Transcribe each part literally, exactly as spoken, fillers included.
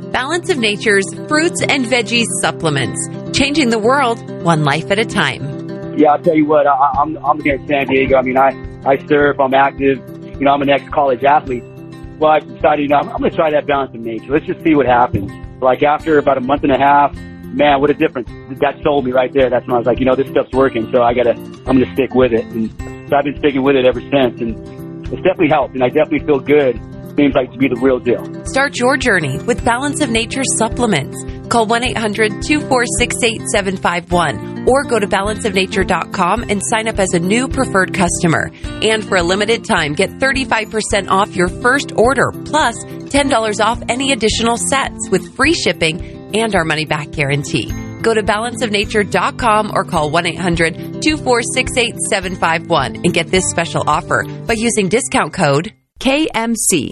Balance of Nature's fruits and veggies supplements, changing the world one life at a time. Yeah, I'll tell you what, I, I'm I'm here in San Diego. I mean, I, I surf, I'm active, you know, I'm an ex-college athlete. Well, I decided, you know, I'm, I'm going to try that Balance of Nature. Let's just see what happens. Like after about a month and a half, man, what a difference. That sold me right there. That's when I was like, you know, this stuff's working, so I gotta, I'm going to stick with it. And so I've been sticking with it ever since, and it's definitely helped, and I definitely feel good. Seems like to be the real deal. Start your journey with Balance of Nature supplements. Call one eight hundred two four six eight seven five one or go to balance of nature dot com and sign up as a new preferred customer. And for a limited time, get thirty-five percent off your first order, plus ten dollars off any additional sets with free shipping and our money-back guarantee. Go to balance of nature dot com or call one eight hundred two four six eight seven five one and get this special offer by using discount code K M C.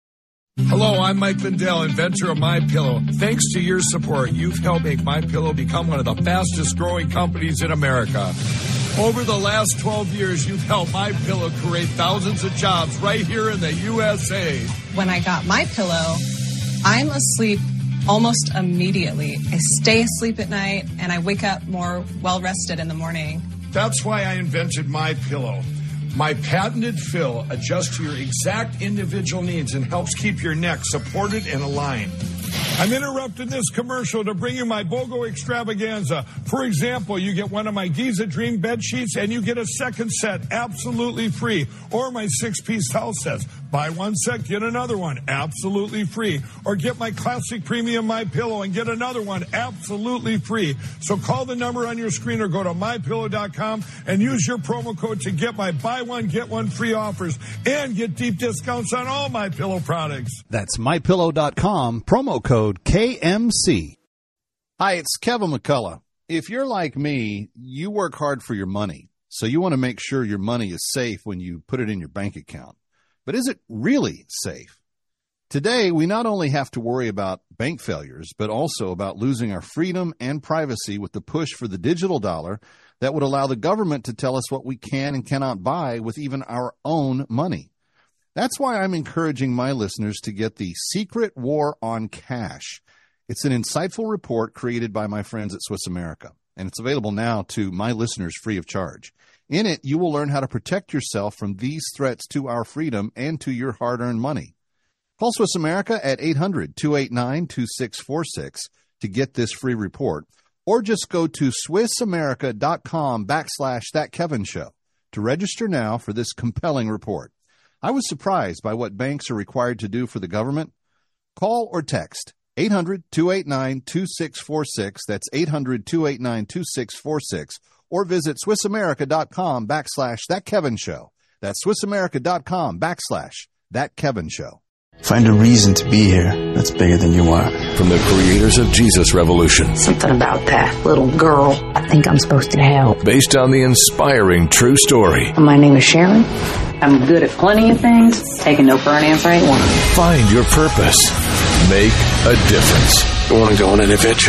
Hello, I'm Mike Lindell, inventor of MyPillow. Thanks to your support, you've helped make MyPillow become one of the fastest growing companies in America. Over the last twelve years, you've helped MyPillow create thousands of jobs right here in the U S A. When I got MyPillow, I'm asleep almost immediately. I stay asleep at night, and I wake up more well-rested in the morning. That's why I invented MyPillow. My patented fill adjusts to your exact individual needs and helps keep your neck supported and aligned. I'm interrupting this commercial to bring you my BOGO extravaganza. For example, you get one of my Giza Dream bed sheets and you get a second set absolutely free. Or my six-piece towel sets. Buy one set, get another one absolutely free. Or get my classic premium MyPillow and get another one absolutely free. So call the number on your screen or go to my pillow dot com and use your promo code to get my buy one, get one free offers and get deep discounts on all MyPillow products. That's my pillow dot com, promo code K M C. Hi, it's Kevin McCullough. If you're like me, you work hard for your money, so you want to make sure your money is safe when you put it in your bank account. But is it really safe? Today, we not only have to worry about bank failures, but also about losing our freedom and privacy with the push for the digital dollar that would allow the government to tell us what we can and cannot buy with even our own money. That's why I'm encouraging my listeners to get the Secret War on Cash. It's an insightful report created by my friends at Swiss America, and it's available now to my listeners free of charge. In it, you will learn how to protect yourself from these threats to our freedom and to your hard-earned money. Call Swiss America at eight hundred two eight nine two six four six to get this free report, or just go to swiss america dot com backslash that Kevin show to register now for this compelling report. I was surprised by what banks are required to do for the government. Call or text eight hundred two eight nine two six four six. That's eight hundred two eight nine two six four six. Or visit swiss america dot com backslash that Kevin show. That's swiss america dot com backslash that Kevin show. Find a reason to be here that's bigger than you are. From the creators of Jesus Revolution. Something about that little girl. I think I'm supposed to help. Based on the inspiring true story. My name is Sharon. I'm good at plenty of things, taking no for an answer ain't one. Find your purpose. Make a difference. You want to go on an adventure?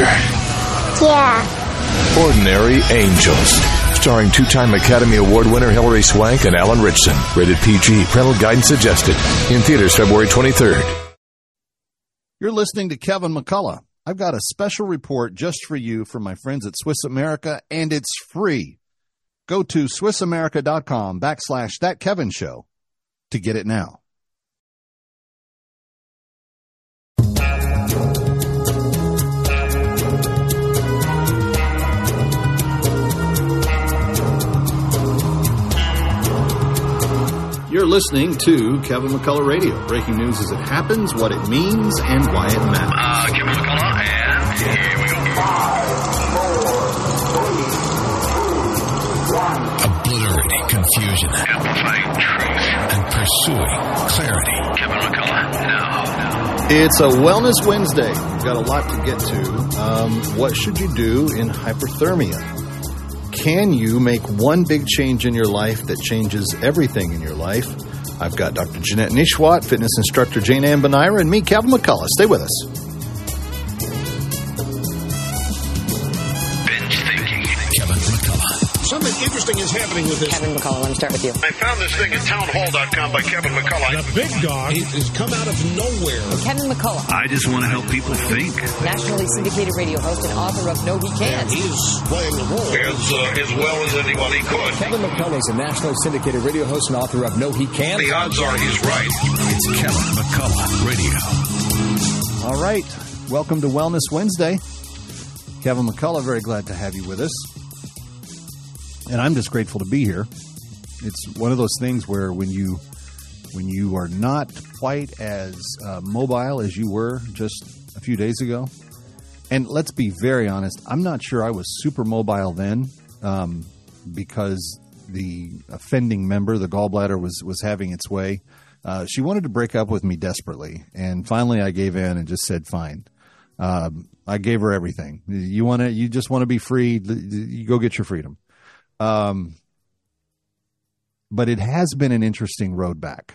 Yeah. Ordinary Angels. Starring two-time Academy Award winner Hilary Swank and Alan Richson. Rated P G. Parental guidance suggested. In theaters February twenty-third. You're listening to Kevin McCullough. I've got a special report just for you from my friends at Swiss America, and it's free. Go to swiss america dot com backslash that Kevin show to get it now. You're listening to Kevin McCullough Radio. Breaking news as it happens, what it means, and why it matters. Uh, Kevin McCullough, and here we go. Five, four, three, two, one. Obliterating confusion. Amplifying truth. And pursuing clarity. Kevin McCullough, now. It's a Wellness Wednesday. We've got a lot to get to. Um, what should you do in hyperthermia? Can you make one big change in your life that changes everything in your life? I've got Doctor Jeanette Nishwat, fitness instructor Jane Ann Benaira, and me, Kevin McCullough. Stay with us. Binge thinking. Kevin McCullough. Something interesting thing is happening with this. Kevin McCullough, let me start with you. I found this thing at townhall dot com by Kevin McCullough. The big dog has come out of nowhere. Kevin McCullough. I just want to help people think. Nationally syndicated radio host and author of No He Can't. He is playing the role. As, uh, as well as anybody could. Kevin McCullough is a nationally syndicated radio host and author of No He Can't. The odds are he's right. It's Kevin McCullough Radio. All right. Welcome to Wellness Wednesday. Kevin McCullough, very glad to have you with us. And I'm just grateful to be here. It's one of those things where when you when you are not quite as uh, mobile as you were just a few days ago, and let's be very honest, I'm not sure I was super mobile then um, because the offending member, the gallbladder, was, was having its way. Uh, she wanted to break up with me desperately, and finally I gave in and just said, fine. Um, I gave her everything. You want to, you just want to be free. You go get your freedom. Um, but it has been an interesting road back.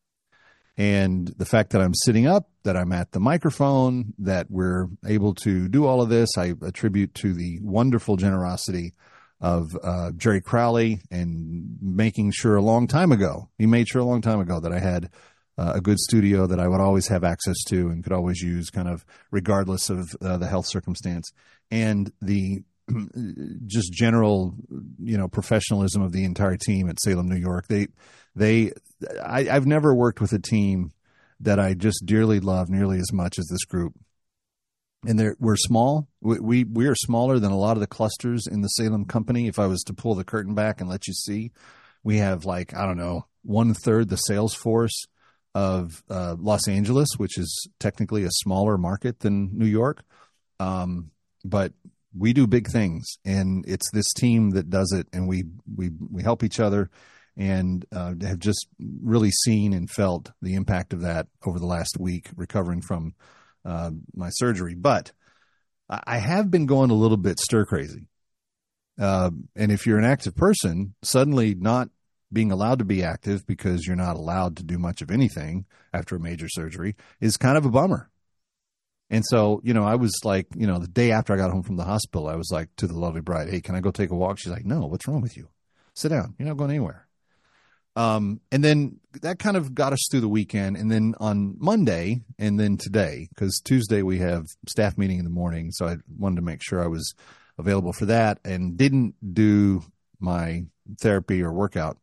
And the fact that I'm sitting up, that I'm at the microphone, that we're able to do all of this, I attribute to the wonderful generosity of uh, Jerry Crowley and making sure a long time ago, he made sure a long time ago that I had uh, a good studio that I would always have access to and could always use kind of regardless of uh, the health circumstance. And the just general, you know, professionalism of the entire team at Salem, New York. They, they, I, I've never worked with a team that I just dearly love nearly as much as this group. And they're, we're small. We, we, we are smaller than a lot of the clusters in the Salem company. If I was to pull the curtain back and let you see, we have like, I don't know, one third the sales force of uh, Los Angeles, which is technically a smaller market than New York. Um, but we do big things, and it's this team that does it, and we we we help each other, and uh, have just really seen and felt the impact of that over the last week, recovering from uh, my surgery. But I have been going a little bit stir crazy, uh, and if you're an active person, suddenly not being allowed to be active because you're not allowed to do much of anything after a major surgery is kind of a bummer. And so, you know, I was like, you know, the day after I got home from the hospital, I was like to the lovely bride, hey, can I go take a walk? She's like, no, what's wrong with you? Sit down. You're not going anywhere. Um, and then that kind of got us through the weekend. And then on Monday and then today, because Tuesday we have staff meeting in the morning. So I wanted to make sure I was available for that and didn't do my therapy or workout.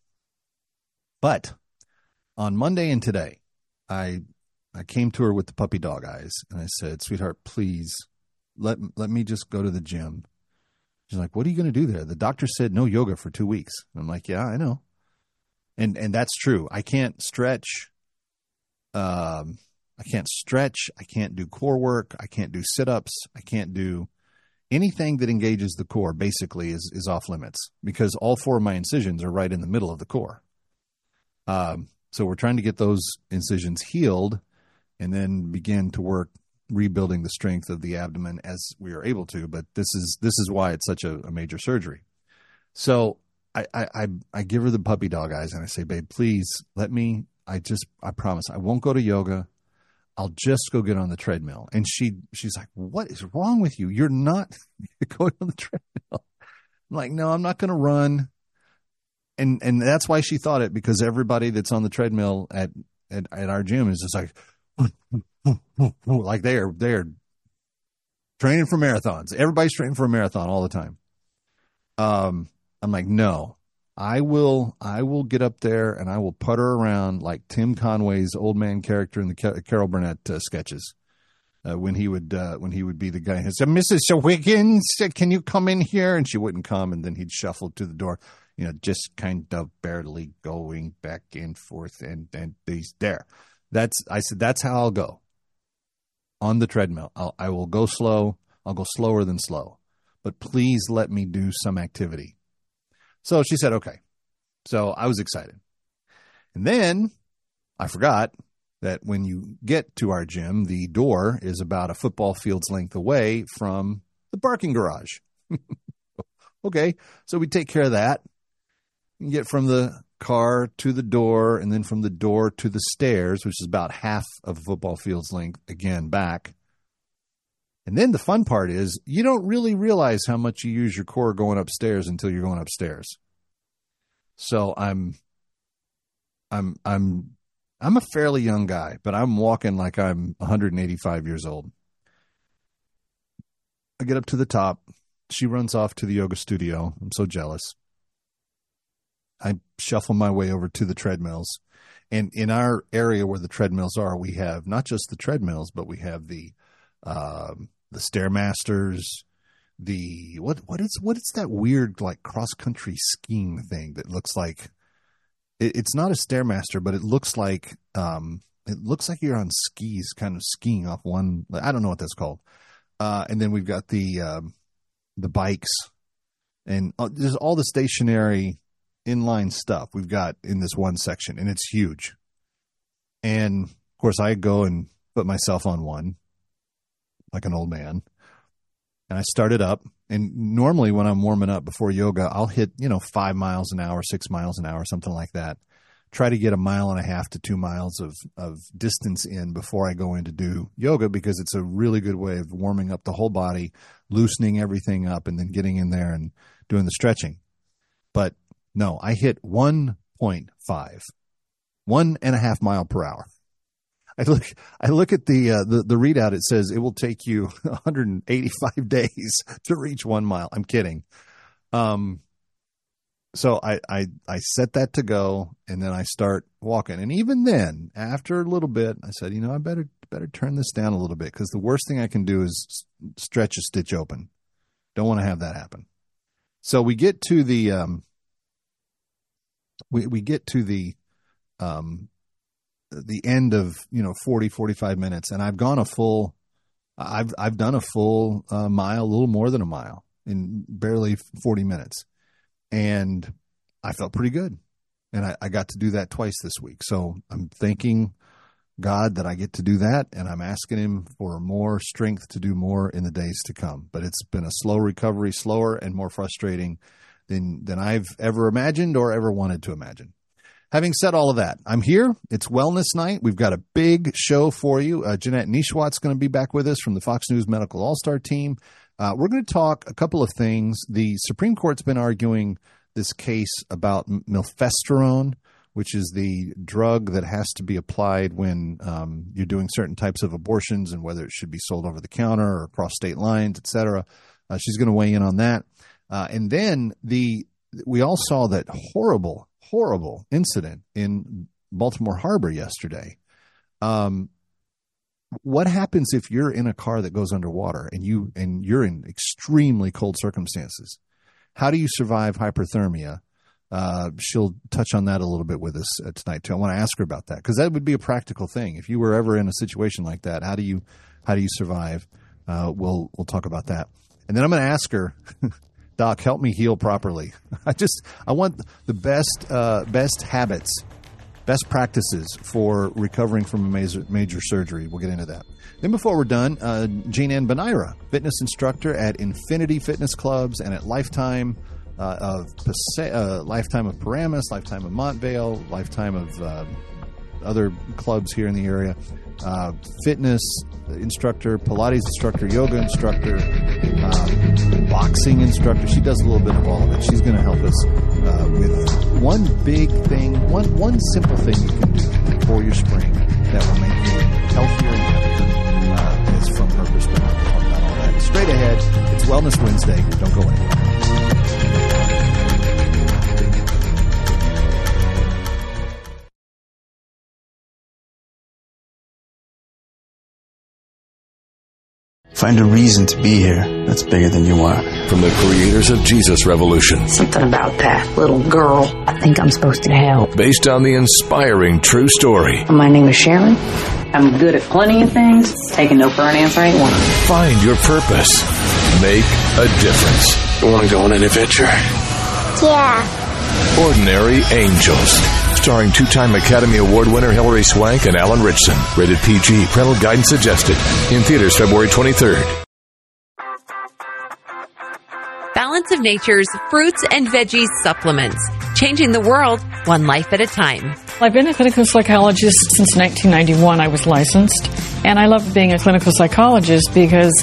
But on Monday and today, I I came to her with the puppy dog eyes, and I said, sweetheart, please let let me just go to the gym. She's like, what are you going to do there? The doctor said no yoga for two weeks. I'm like, yeah, I know. And and that's true. I can't stretch. Um, I can't stretch. I can't do core work. I can't do sit-ups. I can't do anything that engages the core, basically, is, is off limits because all four of my incisions are right in the middle of the core. Um, so we're trying to get those incisions healed and then begin to work rebuilding the strength of the abdomen as we are able to. But this is this is why it's such a, a major surgery. So I, I, I give her the puppy dog eyes and I say, babe, please let me, I just, I promise I won't go to yoga. I'll just go get on the treadmill. And she she's like, what is wrong with you? You're not going on the treadmill. I'm like, no, I'm not going to run. And and that's why she thought it, because everybody that's on the treadmill at, at, at our gym is just like, like they are they're training for marathons. Everybody's training for a marathon all the time. Um, I'm like, no, I will I will get up there and I will putter around like Tim Conway's old man character in the Carol Burnett uh, sketches. Uh, when he would uh, when he would be the guy who said, Missus Wiggins, can you come in here? And she wouldn't come, and then he'd shuffle to the door, you know, just kind of barely going back and forth, and and he's there. That's I said that's how I'll go on the treadmill. I'll, I will go slow. I'll go slower than slow, but please let me do some activity. So she said, okay. So I was excited, and then I forgot that when you get to our gym, the door is about a football field's length away from the parking garage. Okay, so we take care of that. You get from the car to the door, and then from the door to the stairs, which is about half of a football field's length, again, back. And then the fun part is you don't really realize how much you use your core going upstairs until you're going upstairs. So I'm, I'm, I'm, I'm a fairly young guy, but I'm walking like I'm one hundred eighty-five years old. I get up to the top. She runs off to the yoga studio. I'm so jealous. I shuffle my way over to the treadmills. And in our area where the treadmills are, we have not just the treadmills, but we have the uh, the Stairmasters, the what what is what is that weird like cross country skiing thing that looks like it, it's not a Stairmaster, but it looks like um, it looks like you're on skis, kind of skiing off one. I don't know what that's called. Uh, and then we've got the um, the bikes and uh, there's all the stationary inline stuff we've got in this one section, and it's huge. And of course, I go and put myself on one like an old man, and I start it up. And normally, when I'm warming up before yoga, I'll hit you know five miles an hour, six miles an hour, something like that. Try to get a mile and a half to two miles of of distance in before I go in to do yoga, because it's a really good way of warming up the whole body, loosening everything up, and then getting in there and doing the stretching. But no, I hit one point five, one and a half mile per hour. I look, I look at the, uh, the, the readout. It says it will take you one hundred eighty-five days to reach one mile. I'm kidding. Um, so I, I, I set that to go, and then I start walking. And even then, after a little bit, I said, you know, I better, better turn this down a little bit, because the worst thing I can do is stretch a stitch open. Don't want to have that happen. So we get to the, um, we, we get to the, um, the end of, you know, forty, forty-five minutes. And I've gone a full, I've, I've done a full uh, mile, a little more than a mile in barely forty minutes. And I felt pretty good. And I, I got to do that twice this week. So I'm thanking God that I get to do that. And I'm asking him for more strength to do more in the days to come. But it's been a slow recovery, slower and more frustrating than, than I've ever imagined or ever wanted to imagine. Having said all of that, I'm here. It's Wellness Night. We've got a big show for you. Uh, Jeanette Nishwat's going to be back with us from the Fox News Medical All-Star team. Uh, we're going to talk a couple of things. The Supreme Court's been arguing this case about milvesterone, which is the drug that has to be applied when um, you're doing certain types of abortions, and whether it should be sold over the counter or across state lines, et cetera. Uh, she's going to weigh in on that. Uh, and then the we all saw that horrible horrible incident in Baltimore Harbor yesterday. Um, what happens if you're in a car that goes underwater and you, and you're in extremely cold circumstances? How do you survive hyperthermia? Uh, she'll touch on that a little bit with us uh, tonight too. I want to ask her about that, because that would be a practical thing. If you were ever in a situation like that, how do you, how do you survive? Uh, we'll, we'll talk about that. And then I'm going to ask her, Doc, help me heal properly. I just, I want the best, uh, best habits, best practices for recovering from a major, major surgery. We'll get into that. Then before we're done, uh, Jean Ann Benaira, fitness instructor at Infinity Fitness Clubs and at Lifetime uh, of Pase- uh, Lifetime of Paramus, Lifetime of Montvale, Lifetime of uh, other clubs here in the area. Uh, fitness instructor, Pilates instructor, yoga instructor, um, boxing instructor. She does a little bit of all of it. She's going to help us uh, with one big thing, one one simple thing you can do for your spring that will make you healthier and happier. Uh, is from her perspective. We'll talk about all that. Straight ahead, it's Wellness Wednesday. Don't go anywhere. Find a reason to be here that's bigger than you are. From the creators of Jesus Revolution. Something about that little girl. I think I'm supposed to help. Based on the inspiring true story. My name is Sharon. I'm good at plenty of things. Taking no for an answer ain't one. Find your purpose. Make a difference. You want to go on an adventure? Yeah. Ordinary Angels. Starring two-time Academy Award winner Hilary Swank and Alan Richson. Rated P G. Parental guidance suggested. In theaters February twenty-third. Balance of Nature's fruits and veggies supplements. Changing the world, one life at a time. I've been a clinical psychologist since nineteen ninety-one. I was licensed. And I love being a clinical psychologist because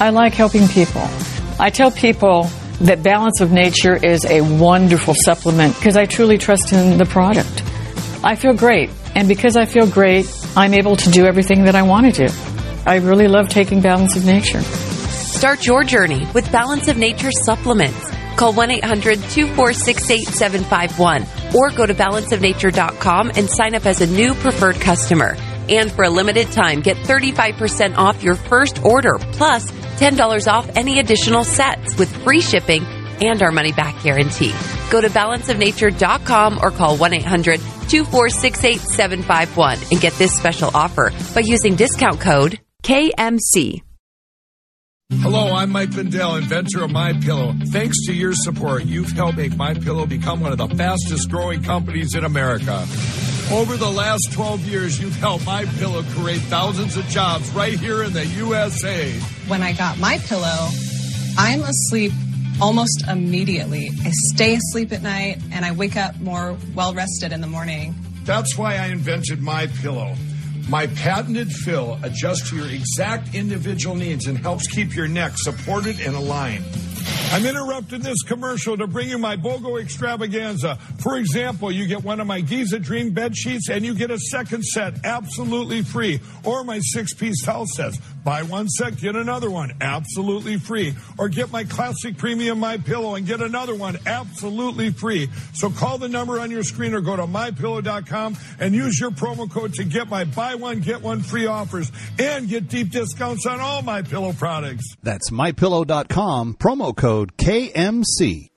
I like helping people. I tell people that Balance of Nature is a wonderful supplement because I truly trust in the product. I feel great, and because I feel great, I'm able to do everything that I want to do. I really love taking Balance of Nature. Start your journey with Balance of Nature supplements. Call one eight hundred two four six eight seven five one or go to balance of nature dot com and sign up as a new preferred customer. And for a limited time, get thirty-five percent off your first order, plus ten dollars off any additional sets with free shipping and our money-back guarantee. Go to balance of nature dot com or call one eight hundred two four six eight seven five one and get this special offer by using discount code K M C. Hello, I'm Mike Lindell, inventor of MyPillow. Thanks to your support, you've helped make MyPillow become one of the fastest growing companies in America. Over the last twelve years, you've helped MyPillow create thousands of jobs right here in the U S A. When I got MyPillow, I'm asleep almost immediately. I stay asleep at night, and I wake up more well-rested in the morning. That's why I invented MyPillow. My patented fill adjusts to your exact individual needs and helps keep your neck supported and aligned. I'm interrupting this commercial to bring you my BOGO extravaganza. For example, you get one of my Giza Dream bed sheets and you get a second set absolutely free. Or my six-piece towel sets. Buy one set, get another one absolutely free. Or get my classic premium MyPillow and get another one absolutely free. So call the number on your screen or go to my pillow dot com and use your promo code to get my buy one, get one free offers and get deep discounts on all MyPillow products. That's my pillow dot com, promo code K M C.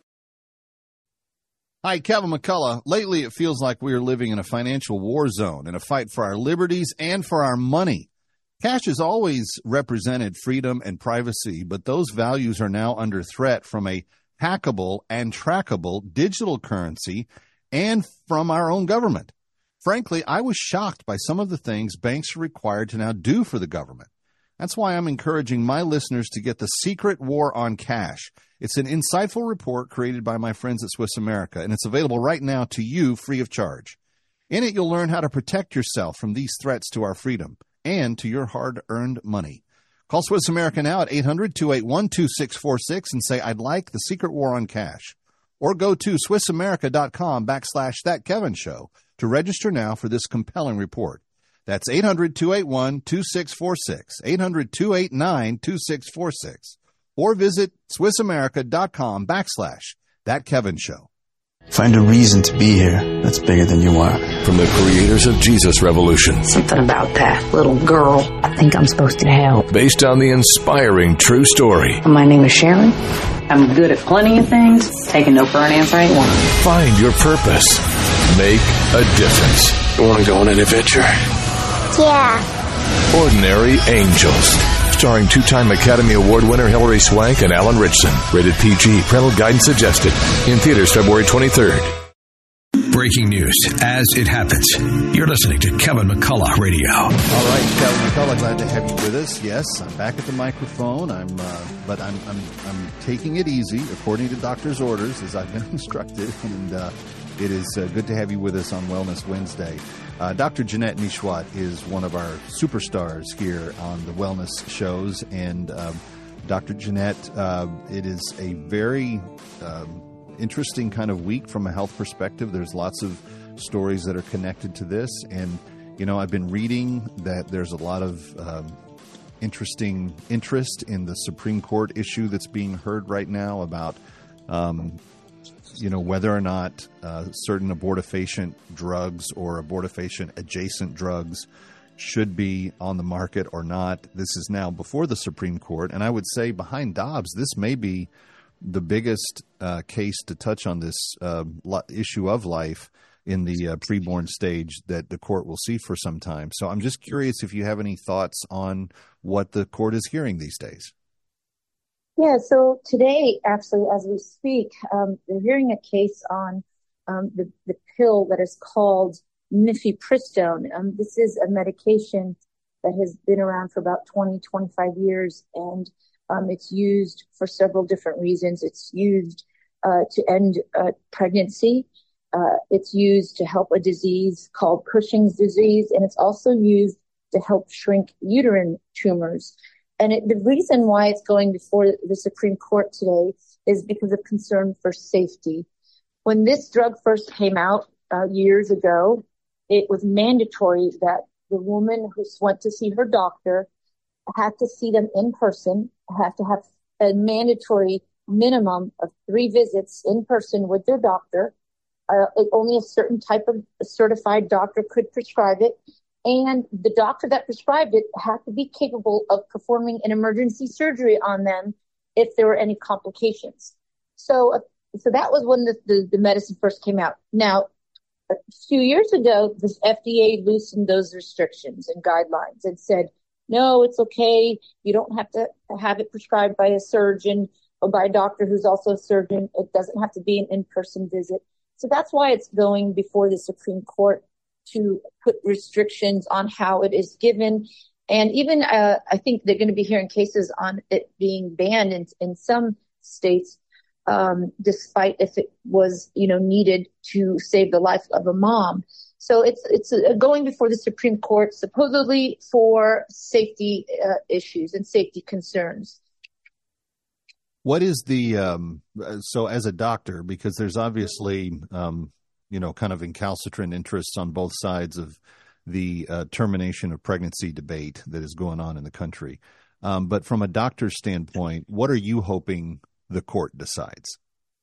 Hi, Kevin McCullough. Lately, it feels like we are living in a financial war zone, in a fight for our liberties and for our money. Cash has always represented freedom and privacy, but those values are now under threat from a hackable and trackable digital currency and from our own government. Frankly, I was shocked by some of the things banks are required to now do for the government. That's why I'm encouraging my listeners to get The Secret War on Cash. It's an insightful report created by my friends at Swiss America, and it's available right now to you free of charge. In it, you'll learn how to protect yourself from these threats to our freedom and to your hard-earned money. Call Swiss America now at eight hundred two eight one two six four six and say, I'd like The Secret War on Cash. Or go to swiss america dot com backslash that Kevin show to register now for this compelling report. That's eight hundred two eight one two six four six, eight hundred two eight nine two six four six. Or visit swiss america dot com backslash that Kevin show. Find a reason to be here that's bigger than you are. From the creators of Jesus Revolution. Something about that little girl. I think I'm supposed to help. Based on the inspiring true story. My name is Sharon. I'm good at plenty of things. Taking no for an answer ain't one. Find your purpose. Make a difference. You want to go on an adventure? Yeah. Ordinary Angels. Starring two-time Academy Award winner Hilary Swank and Alan Richson. Rated P G. Parental guidance suggested. In theaters February twenty-third. Breaking news as it happens. You're listening to Kevin McCullough Radio. All right, Kevin McCullough, glad to have you with us. Yes, I'm back at the microphone. I'm, uh, but I'm, I'm, I'm taking it easy according to doctor's orders, as I've been instructed, and uh, it is uh, good to have you with us on Wellness Wednesday. Uh, Doctor Jeanette Nesheiwat is one of our superstars here on the wellness shows, and um, Doctor Jeanette, uh, it is a very um, interesting kind of week from a health perspective. There's lots of stories that are connected to this, and you know, I've been reading that there's a lot of um, interesting interest in the Supreme Court issue that's being heard right now about um, you know, whether or not uh, certain abortifacient drugs or abortifacient adjacent drugs should be on the market or not. This is now before the Supreme Court, and I would say behind Dobbs, this may be the biggest uh, case to touch on this uh, issue of life in the uh, preborn stage that the court will see for some time. So I'm just curious if you have any thoughts on what the court is hearing these days. Yeah, so today, actually, as we speak, um, they're hearing a case on um, the, the pill that is called mifepristone. Um, this is a medication that has been around for about twenty, twenty-five years, and um, it's used for several different reasons. It's used uh, to end uh, pregnancy. Uh, it's used to help a disease called Cushing's disease, and it's also used to help shrink uterine tumors. And it, the reason why it's going before the Supreme Court today is because of concern for safety. When this drug first came out uh, years ago, it was mandatory that the woman who went to see her doctor had to see them in person, had to have a mandatory minimum of three visits in person with their doctor. Uh, only a certain type of certified doctor could prescribe it. And the doctor that prescribed it had to be capable of performing an emergency surgery on them if there were any complications. So, uh, so that was when the, the, the medicine first came out. Now, a few years ago, the F D A loosened those restrictions and guidelines and said, no, it's okay. You don't have to have it prescribed by a surgeon or by a doctor who's also a surgeon. It doesn't have to be an in-person visit. So that's why it's going before the Supreme Court to put restrictions on how it is given. And even, uh, I think they're going to be hearing cases on it being banned in, in some states, um, despite if it was, you know, needed to save the life of a mom. So it's, it's uh, going before the Supreme Court supposedly for safety uh, issues and safety concerns. What is the, um, so as a doctor, because there's obviously, um, you know, kind of incalcitrant interests on both sides of the uh, termination of pregnancy debate that is going on in the country. Um, but from a doctor's standpoint, what are you hoping the court decides?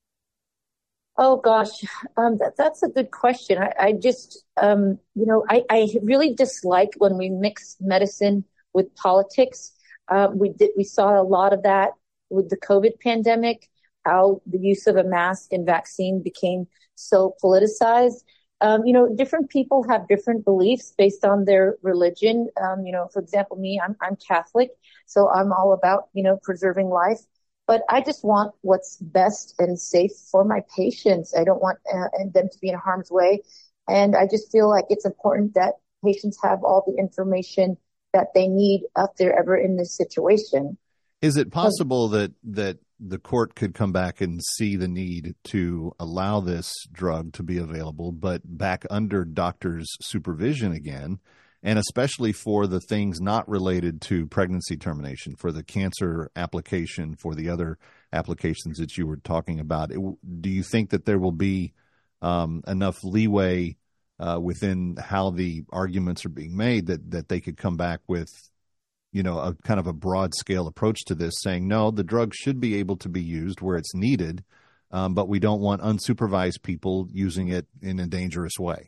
Oh, gosh, um, that, that's a good question. I, I just, um, you know, I, I really dislike when we mix medicine with politics. Uh, we did, we saw a lot of that with the COVID pandemic, how the use of a mask and vaccine became so politicized. Um, you know, different people have different beliefs based on their religion. Um, you know, for example, me, I'm, I'm Catholic, so I'm all about, you know, preserving life. But I just want what's best and safe for my patients. I don't want uh, them to be in harm's way. And I just feel like it's important that patients have all the information that they need if they're ever in this situation. Is it possible that, that the court could come back and see the need to allow this drug to be available, but back under doctors' supervision again, and especially for the things not related to pregnancy termination, for the cancer application, for the other applications that you were talking about? It, do you think that there will be um, enough leeway uh, within how the arguments are being made that, that they could come back with, you know, a kind of a broad scale approach to this, saying, no, the drug should be able to be used where it's needed, um, but we don't want unsupervised people using it in a dangerous way?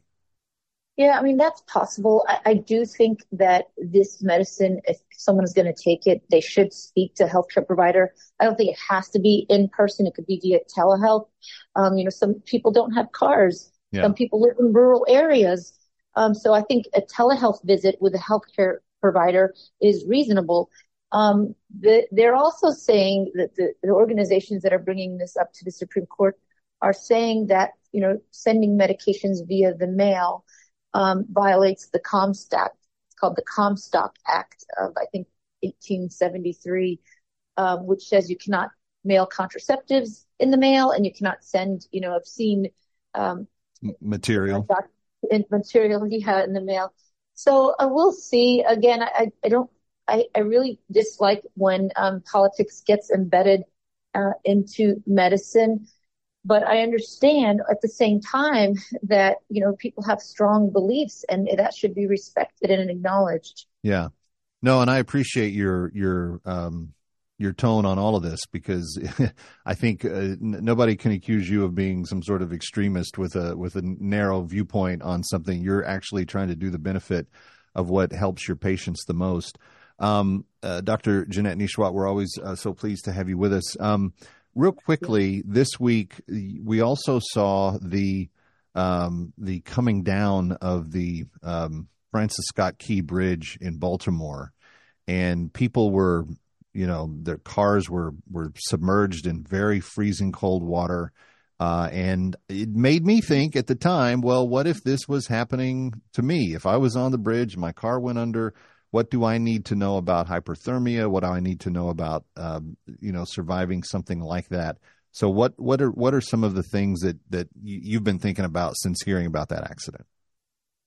Yeah, I mean, that's possible. I, I do think that this medicine, if someone is going to take it, they should speak to a healthcare provider. I don't think it has to be in person. It could be via telehealth. Um, you know, some people don't have cars. Yeah. Some people live in rural areas. Um, so I think a telehealth visit with a healthcare provider is reasonable. Um, the, they're also saying that the, the organizations that are bringing this up to the Supreme Court are saying that, you know, sending medications via the mail um, violates the Comstock. It's called the Comstock Act of, I think, eighteen seventy-three, um, which says you cannot mail contraceptives in the mail and you cannot send, you know, obscene um, material. material yeah, in the mail. So I will see. Again, I, I don't, I, I really dislike when um, politics gets embedded uh, into medicine. But I understand at the same time that, you know, people have strong beliefs and that should be respected and acknowledged. Yeah. No, and I appreciate your your um, your tone on all of this, because I think uh, n- nobody can accuse you of being some sort of extremist with a with a narrow viewpoint on something. You're actually trying to do the benefit of what helps your patients the most. Um, uh, Doctor Jeanette Nesheiwat, we're always uh, so pleased to have you with us. Um, real quickly, this week we also saw the um, the coming down of the um, Francis Scott Key Bridge in Baltimore, and people were, you know, their cars were, were submerged in very freezing cold water. Uh, and it made me think at the time, well, what if this was happening to me? If I was on the bridge, my car went under, what do I need to know about hyperthermia? What do I need to know about, um, you know, surviving something like that? So what, what are, what are some of the things that, that you've been thinking about since hearing about that accident?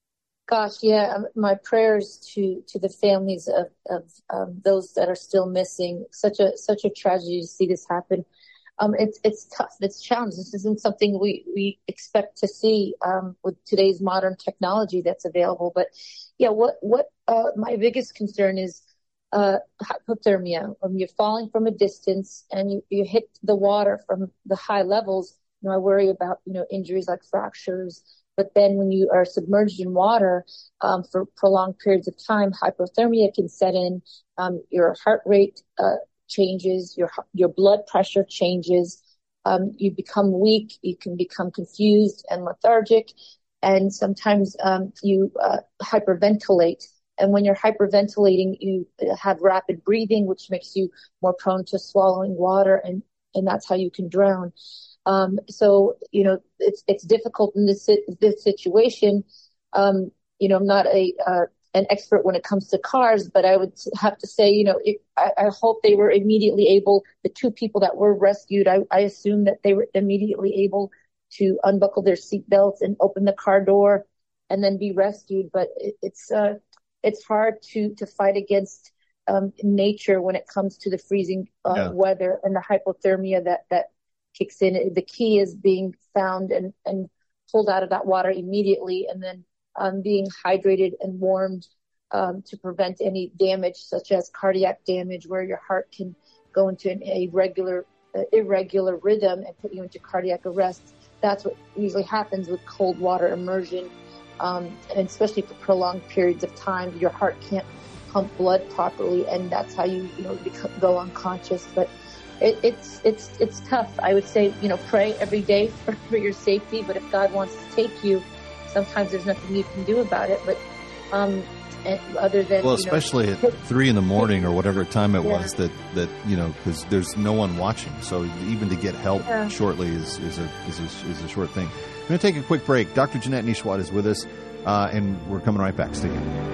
Gosh, yeah, um, my prayers to, to the families of, of um, those that are still missing. Such a such a tragedy to see this happen. Um, it's it's tough. It's challenging. This isn't something we, we expect to see um, with today's modern technology that's available. But yeah, what what uh, my biggest concern is uh, hypothermia. When you're falling from a distance and you, you hit the water from the high levels, you know, I worry about you know injuries like fractures. But then when you are submerged in water um, for prolonged periods of time, hypothermia can set in. Um, your heart rate uh, changes, your your blood pressure changes. Um, you become weak. You can become confused and lethargic, and sometimes um, you uh, hyperventilate. And when you're hyperventilating, you have rapid breathing, which makes you more prone to swallowing water, and and that's how you can drown. Um, so, you know, it's, it's difficult in this, this situation. Um, you know, I'm not a, uh, an expert when it comes to cars, but I would have to say, you know, it, I, I hope they were immediately able, the two people that were rescued, I, I assume that they were immediately able to unbuckle their seatbelts and open the car door and then be rescued. But it, it's, uh, it's hard to, to fight against, um, nature when it comes to the freezing, uh, yeah. weather and the hypothermia that, that, kicks in. The key is being found and, and pulled out of that water immediately, and then um, being hydrated and warmed um, to prevent any damage, such as cardiac damage, where your heart can go into an irregular, uh, irregular rhythm and put you into cardiac arrest. That's what usually happens with cold water immersion, um, and especially for prolonged periods of time, your heart can't pump blood properly, and that's how you, you know, become, go unconscious. But It, it's it's it's tough. I would say, you know, pray every day for, for your safety. But if God wants to take you, sometimes there's nothing you can do about it. But um, other than well, you especially know, at three in the morning or whatever time it yeah. was that, that you know, because there's no one watching. So even to get help yeah. shortly is is a is a, is a short thing. We're going to take a quick break. Doctor Jeanette Nesheiwat is with us, uh, and we're coming right back. Stay tuned.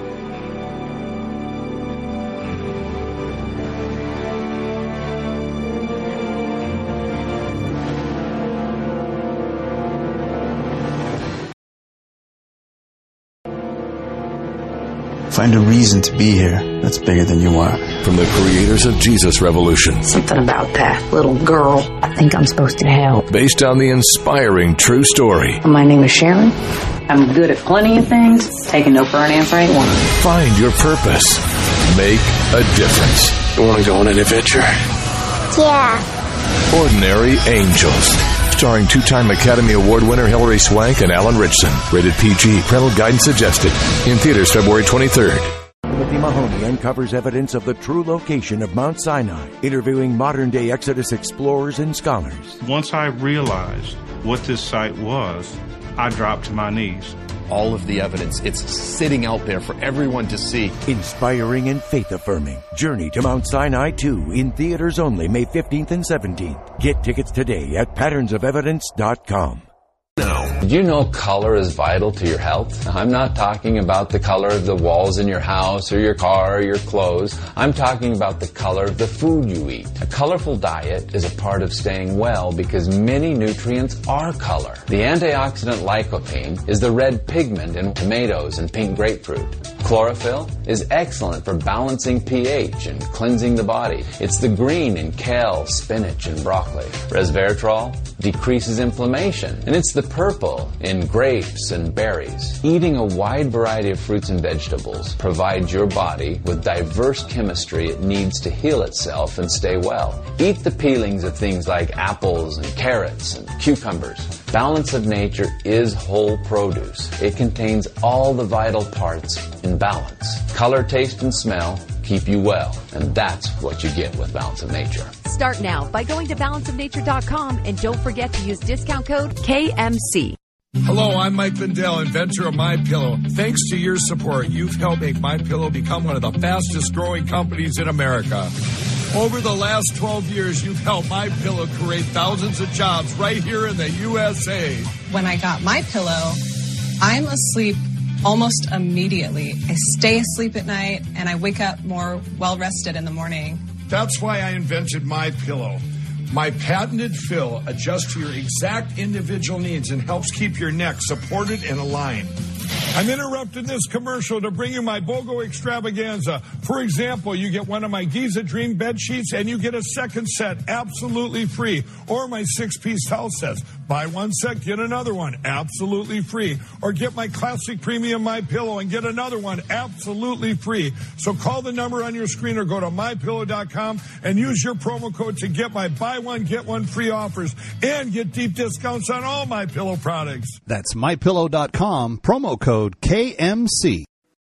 Find a reason to be here that's bigger than you are. From the creators of Jesus Revolution. Something about that little girl. I think I'm supposed to help. Based on the inspiring true story. My name is Sharon. I'm good at plenty of things. Taking no for an answer ain't one. Find your purpose. Make a difference. You want to go on an adventure? Yeah. Ordinary Angels. Starring two-time Academy Award winner Hilary Swank and Alan Richson. Rated P G. Parental guidance suggested. In theaters February twenty-third. Timothy Mahoney uncovers evidence of the true location of Mount Sinai, interviewing modern-day Exodus explorers and scholars. Once I realized what this site was, I dropped to my knees. All of the evidence, it's sitting out there for everyone to see. Inspiring and faith-affirming. Journey to Mount Sinai two in theaters only May fifteenth and seventeenth. Get tickets today at patterns of evidence dot com. Now. Did you know color is vital to your health? I'm not talking about the color of the walls in your house or your car or your clothes. I'm talking about the color of the food you eat. A colorful diet is a part of staying well because many nutrients are color. The antioxidant lycopene is the red pigment in tomatoes and pink grapefruit. Chlorophyll is excellent for balancing pH and cleansing the body. It's the green in kale, spinach, and broccoli. Resveratrol decreases inflammation, and it's the purple in grapes and berries. Eating a wide variety of fruits and vegetables provides your body with diverse chemistry it needs to heal itself and stay well. Eat the peelings of things like apples and carrots and cucumbers. Balance of Nature is whole produce. It contains all the vital parts in balance. Color, taste, and smell keep you well, and that's what you get with Balance of Nature. Start now by going to balance of nature dot com and don't forget to use discount code K M C. Hello, I'm Mike Lindell, inventor of MyPillow. Thanks to your support, you've helped make MyPillow become one of the fastest growing companies in America. Over the last twelve years, you've helped MyPillow create thousands of jobs right here in the U S A. When I got MyPillow, I'm asleep almost immediately. I stay asleep at night and I wake up more well-rested in the morning. That's why I invented MyPillow. My patented fill adjusts to your exact individual needs and helps keep your neck supported and aligned. I'm interrupting this commercial to bring you my BOGO extravaganza. For example, you get one of my Giza Dream bed sheets and you get a second set absolutely free. Or my six-piece towel sets. Buy one set, get another one absolutely free. Or get my classic premium My Pillow and get another one absolutely free. So call the number on your screen or go to my pillow dot com and use your promo code to get my buy one, get one free offers and get deep discounts on all My Pillow products. That's my pillow dot com, promo code K M C.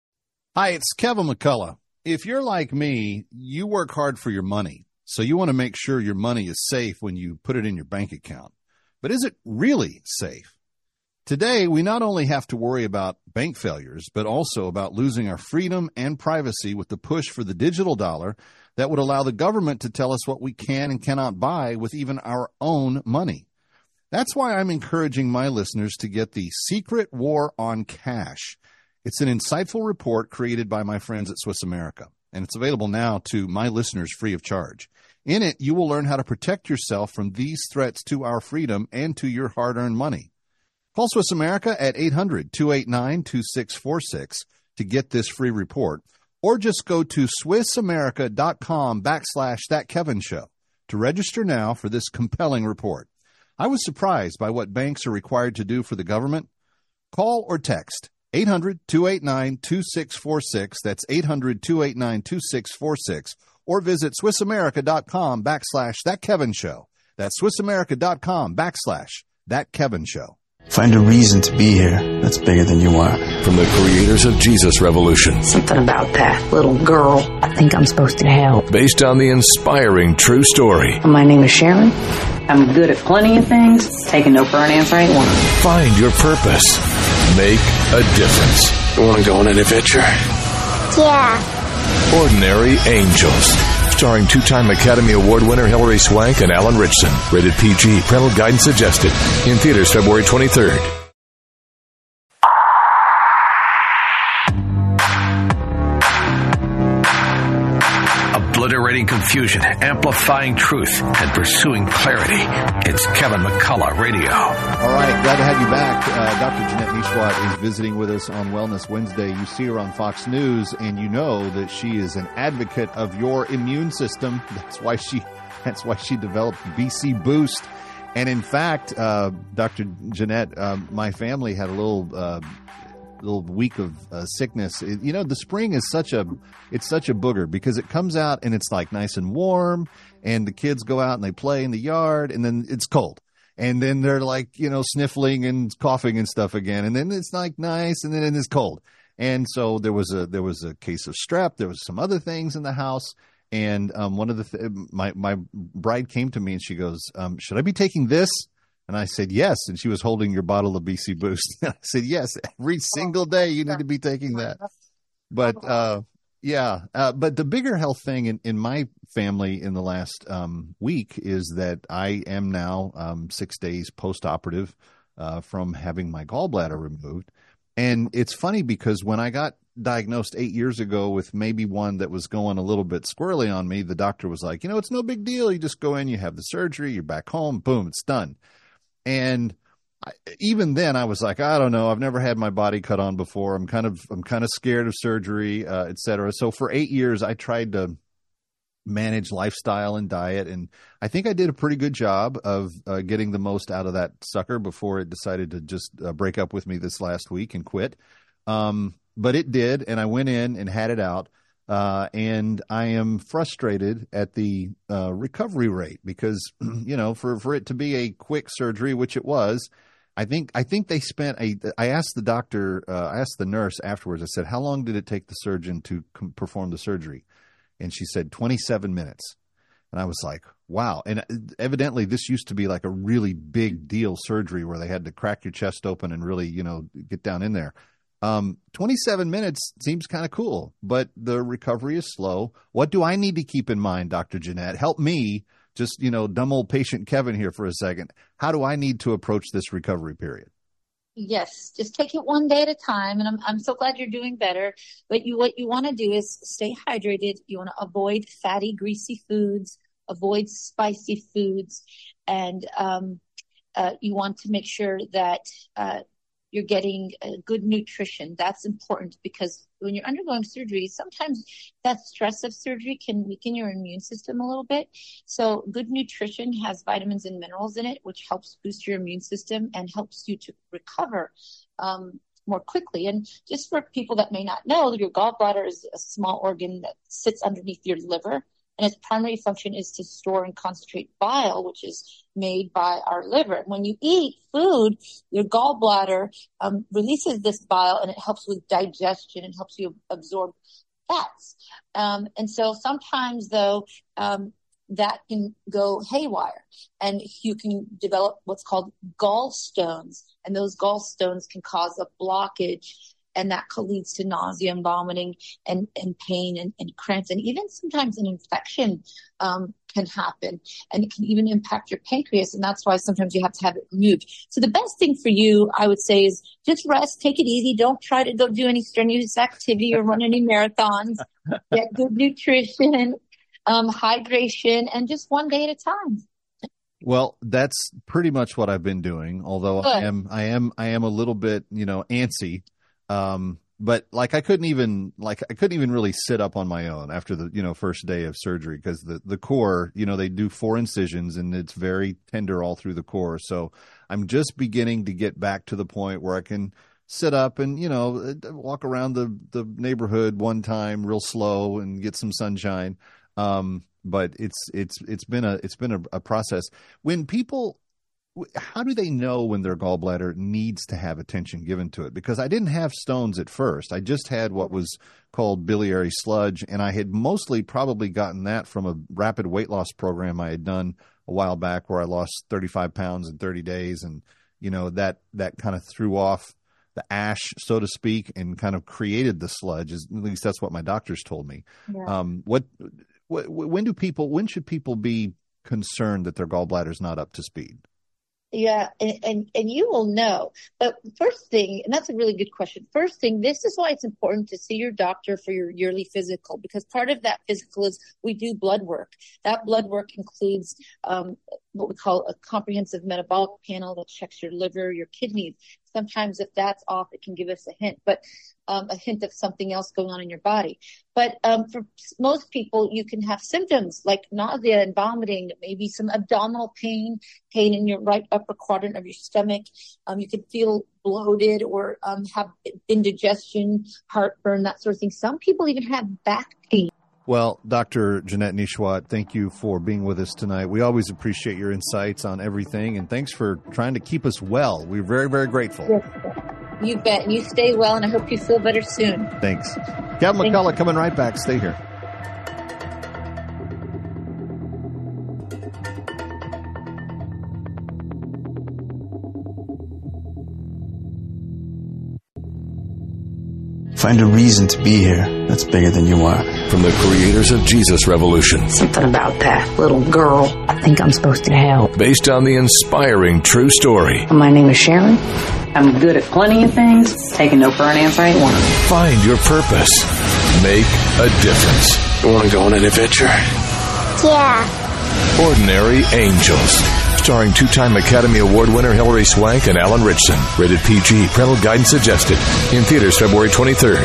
Hi, it's Kevin McCullough. If you're like me, you work hard for your money, so you want to make sure your money is safe when you put it in your bank account. But is it really safe? Today, we not only have to worry about bank failures, but also about losing our freedom and privacy with the push for the digital dollar that would allow the government to tell us what we can and cannot buy with even our own money. That's why I'm encouraging my listeners to get the Secret War on Cash. It's an insightful report created by my friends at Swiss America, and it's available now to my listeners free of charge. In it, you will learn how to protect yourself from these threats to our freedom and to your hard-earned money. Call Swiss America at eight hundred, two eight nine, two six four six to get this free report, or just go to swiss america dot com backslash that Kevin show to register now for this compelling report. I was surprised by what banks are required to do for the government. Call or text eight hundred, two eight nine, two six four six. That's eight hundred, two eight nine, two six four six. Or visit swiss america dot com backslash that Kevin show. That's swiss america dot com backslash that Kevin show. Find a reason to be here that's bigger than you are. From the creators of Jesus Revolution. Something about that little girl. I think I'm supposed to help. Based on the inspiring true story. My name is Sharon. I'm good at plenty of things. Taking no for an answer ain't one. Find your purpose. Make a difference. You want to go on an adventure? Yeah. Ordinary Angels. Starring two-time Academy Award winner Hilary Swank and Alan Richson. Rated P G. Parental guidance suggested. In theaters February twenty-third. Obliterating confusion, amplifying truth, and pursuing clarity. It's Kevin McCullough Radio. All right, glad to have you back. Uh, Doctor Jeanette Nesheiwat is visiting with us on Wellness Wednesday. You see her on Fox News, and you know that she is an advocate of your immune system. That's why she, that's why she developed B C Boost. And in fact, uh, Doctor Jeanette, uh, my family had a little. Uh, little week of uh, sickness. It, you know, the spring is such a, it's such a booger because it comes out and it's like nice and warm and the kids go out and they play in the yard and then it's cold. And then they're like, you know, sniffling and coughing and stuff again. And then it's like nice and then it's cold. And so there was a, there was a case of strep. There was some other things in the house. And um, one of the, th- my, my bride came to me and she goes, um, should I be taking this? And I said, yes. And she was holding your bottle of B C Boost. And I said, yes, every single day you need to be taking that. But, uh, yeah, uh, but the bigger health thing in, in my family in the last um, week is that I am now um, six days post-operative uh, from having my gallbladder removed. And it's funny because when I got diagnosed eight years ago with maybe one that was going a little bit squirrely on me, the doctor was like, you know, it's no big deal. You just go in, you have the surgery, you're back home, boom, it's done. And I, even then I was like, I don't know. I've never had my body cut on before. I'm kind of, I'm kind of scared of surgery, uh, et cetera. So for eight years, I tried to manage lifestyle and diet. And I think I did a pretty good job of uh, getting the most out of that sucker before it decided to just uh, break up with me this last week and quit. Um, but it did. And I went in and had it out. Uh, and I am frustrated at the uh, recovery rate because, you know, for, for it to be a quick surgery, which it was, I think I think they spent a. I asked the doctor, uh, I asked the nurse afterwards. I said, "How long did it take the surgeon to com- perform the surgery?" And she said, twenty-seven minutes. And I was like, "Wow!" And evidently, this used to be like a really big deal surgery where they had to crack your chest open and really, you know, get down in there. Um, twenty-seven minutes seems kind of cool, but the recovery is slow. What do I need to keep in mind, Doctor Jeanette? Help me, just, you know, dumb old patient Kevin here for a second. How do I need to approach this recovery period? Yes, just take it one day at a time. And I'm I'm so glad you're doing better. But you what you want to do is stay hydrated. You want to avoid fatty, greasy foods, avoid spicy foods, and um, uh, you want to make sure that uh, you're getting uh, good nutrition. That's important because when you're undergoing surgery, sometimes that stress of surgery can weaken your immune system a little bit. So good nutrition has vitamins and minerals in it, which helps boost your immune system and helps you to recover um, more quickly. And just for people that may not know, your gallbladder is a small organ that sits underneath your liver. And its primary function is to store and concentrate bile, which is made by our liver. And when you eat food, your gallbladder um, releases this bile, and it helps with digestion and helps you absorb fats. Um, and so sometimes, though, um, that can go haywire, and you can develop what's called gallstones. And those gallstones can cause a blockage, and that leads to nausea and vomiting and, and pain and, and cramps. And even sometimes an infection um, can happen, and it can even impact your pancreas. And that's why sometimes you have to have it removed. So the best thing for you, I would say, is just rest, take it easy. Don't try to go do any strenuous activity or run any marathons. Get good nutrition, um, hydration, and just one day at a time. Well, that's pretty much what I've been doing. Although Good. I am, I am, I am a little bit, you know, antsy. Um, but like I couldn't even like I couldn't even really sit up on my own after the, you know, first day of surgery, because the, the core, you know, they do four incisions and it's very tender all through the core. So I'm just beginning to get back to the point where I can sit up and, you know, walk around the, the neighborhood one time real slow and get some sunshine. Um, but it's it's it's been a it's been a, a process. When people How do they know when their gallbladder needs to have attention given to it? Because I didn't have stones at first. I just had what was called biliary sludge, and I had mostly probably gotten that from a rapid weight loss program I had done a while back where I lost thirty-five pounds in thirty days. And, you know, that, that kind of threw off the ash, so to speak, and kind of created the sludge. At least that's what my doctors told me. Yeah. Um, what, what, when do people, when should people be concerned that their gallbladder is not up to speed? Yeah, and, and, and you will know. But first thing, and that's a really good question. First thing, this is why it's important to see your doctor for your yearly physical, because part of that physical is we do blood work. That blood work includes um, what we call a comprehensive metabolic panel that checks your liver, your kidneys. Sometimes if that's off, it can give us a hint, but um, a hint of something else going on in your body. But um, for most people, you can have symptoms like nausea and vomiting, maybe some abdominal pain, pain in your right upper quadrant of your stomach. Um, you could feel bloated or um, have indigestion, heartburn, that sort of thing. Some people even have back pain. Well, Doctor Jeanette Nesheiwat, thank you for being with us tonight. We always appreciate your insights on everything, and thanks for trying to keep us well. We're very, very grateful. Yes, you bet. You stay well, and I hope you feel better soon. Thanks. Kevin McCullough coming right back. Stay here. Find a reason to be here that's bigger than you are. From the creators of Jesus Revolution. Something about that little girl. I think I'm supposed to help. Based on the inspiring true story. My name is Sharon. I'm good at plenty of things. Taking no for an answer ain't one of them. Find your purpose. Make a difference. You want to go on an adventure? Yeah. Ordinary Angels. Starring two-time Academy Award winner Hilary Swank and Alan Ritchson. Rated P G. Parental guidance suggested. In theaters February twenty-third.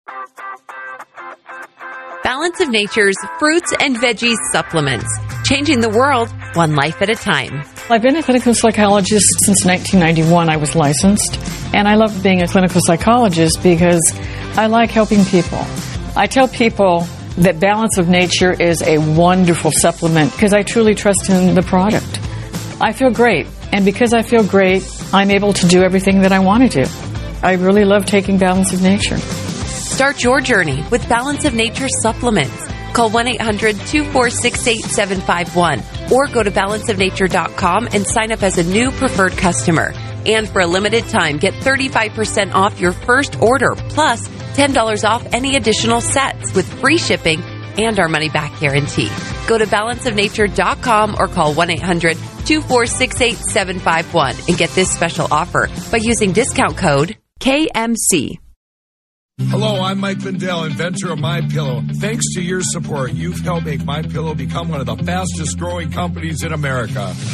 Balance of Nature's fruits and veggies supplements. Changing the world, one life at a time. I've been a clinical psychologist since nineteen ninety-one. I was licensed. And I love being a clinical psychologist because I like helping people. I tell people that Balance of Nature is a wonderful supplement because I truly trust in the product. I feel great. And because I feel great, I'm able to do everything that I want to do. I really love taking Balance of Nature. Start your journey with Balance of Nature supplements. Call one eight hundred two four six eight seven five one or go to balance of nature dot com and sign up as a new preferred customer. And for a limited time, get thirty-five percent off your first order, plus ten dollars off any additional sets with free shipping and our money-back guarantee. Go to balance of nature dot com or call one eight hundred two four six eight seven five one and get this special offer by using discount code K M C. Hello, I'm Mike Lindell, inventor of MyPillow. Thanks to your support, you've helped make MyPillow become one of the fastest growing companies in America.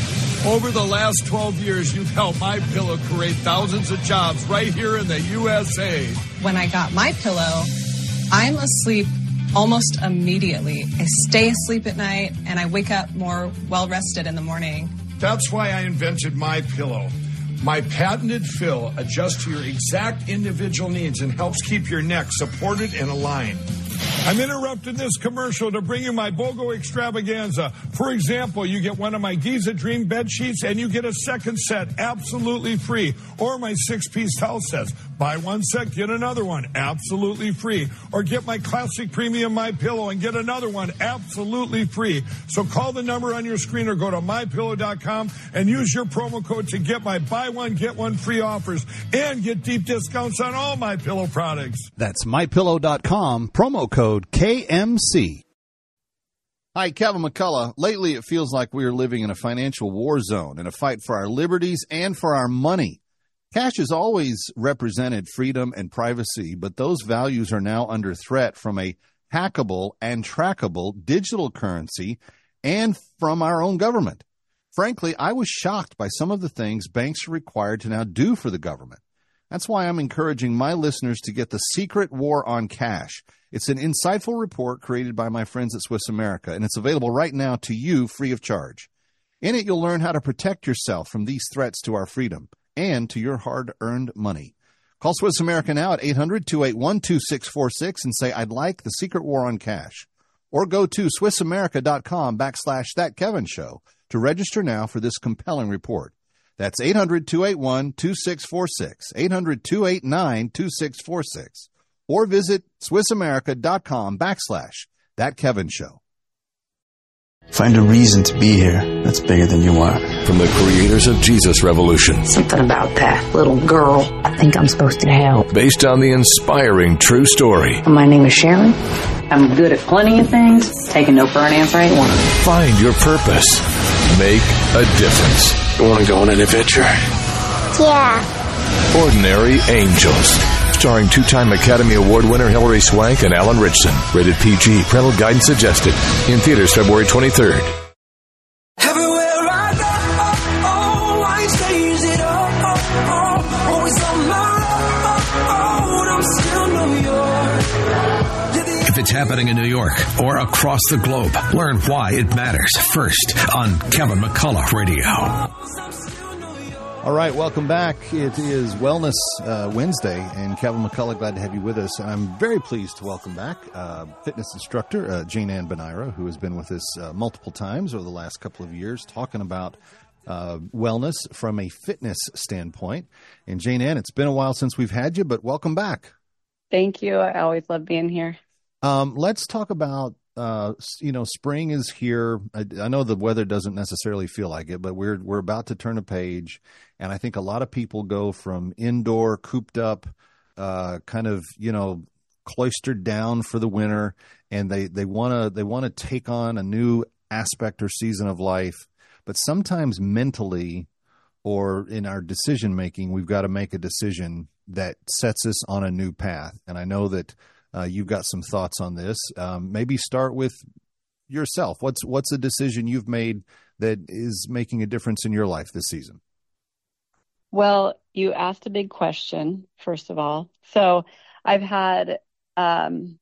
Over the last twelve years, you've helped MyPillow create thousands of jobs right here in the U S A. When I got MyPillow, I'm asleep almost immediately. I stay asleep at night, and I wake up more well-rested in the morning. That's why I invented MyPillow. My patented fill adjusts to your exact individual needs and helps keep your neck supported and aligned. I'm interrupting this commercial to bring you my BOGO extravaganza. For example, you get one of my Giza Dream bed sheets and you get a second set absolutely free. Or my six-piece towel sets. Buy one set, get another one absolutely free. Or get my classic premium MyPillow and get another one absolutely free. So call the number on your screen or go to my pillow dot com and use your promo code to get my buy one, get one free offers and get deep discounts on all MyPillow products. That's my pillow dot com, promo code K M C. Hi, Kevin McCullough. Lately, it feels like we are living in a financial war zone, in a fight for our liberties and for our money. Cash has always represented freedom and privacy, but those values are now under threat from a hackable and trackable digital currency and from our own government. Frankly, I was shocked by some of the things banks are required to now do for the government. That's why I'm encouraging my listeners to get The Secret War on Cash. It's an insightful report created by my friends at Swiss America, and it's available right now to you free of charge. In it, you'll learn how to protect yourself from these threats to our freedom and to your hard-earned money. Call Swiss America now at eight hundred, two eight one, two six four six and say, I'd like The Secret War on Cash. Or go to swiss america dot com backslash that Kevin show to register now for this compelling report. That's eight hundred, two eight one, two six four six, eight hundred, two eight nine, two six four six. Or visit swiss america dot com backslash that Kevin show. Find a reason to be here that's bigger than you are. From the creators of Jesus Revolution. Something about that little girl I think I'm supposed to help. Based on the inspiring true story. My name is Sharon. I'm good at plenty of things. Taking no for an answer ain't one. Find your purpose. Make a difference. You want to go on an adventure? Yeah. Ordinary Angels. Starring two-time Academy Award winner Hilary Swank and Alan Richson. Rated P G. Parental guidance suggested. In theaters February twenty-third. Everywhere I go, oh, oh, I change it up, oh, oh, always on my own, I'm still New York. If it's happening in New York or across the globe, learn why it matters first on Kevin McCullough Radio. All right, welcome back. It is Wellness uh, Wednesday, and Kevin McCullough, glad to have you with us. And I'm very pleased to welcome back uh, fitness instructor uh, Jane Ann Benaira, who has been with us uh, multiple times over the last couple of years, talking about uh, wellness from a fitness standpoint. And Jane Ann, it's been a while since we've had you, but welcome back. Thank you. I always love being here. Um, let's talk about, uh, you know, spring is here. I, I know the weather doesn't necessarily feel like it, but we're we're about to turn a page. And I think a lot of people go from indoor, cooped up, uh, kind of, you know, cloistered down for the winter, and they they want to they want to take on a new aspect or season of life. But sometimes mentally or in our decision making, we've got to make a decision that sets us on a new path. And I know that Uh, you've got some thoughts on this. Um, maybe start with yourself. What's what's a decision you've made that is making a difference in your life this season? Well, you asked a big question, first of all. So I've had, um,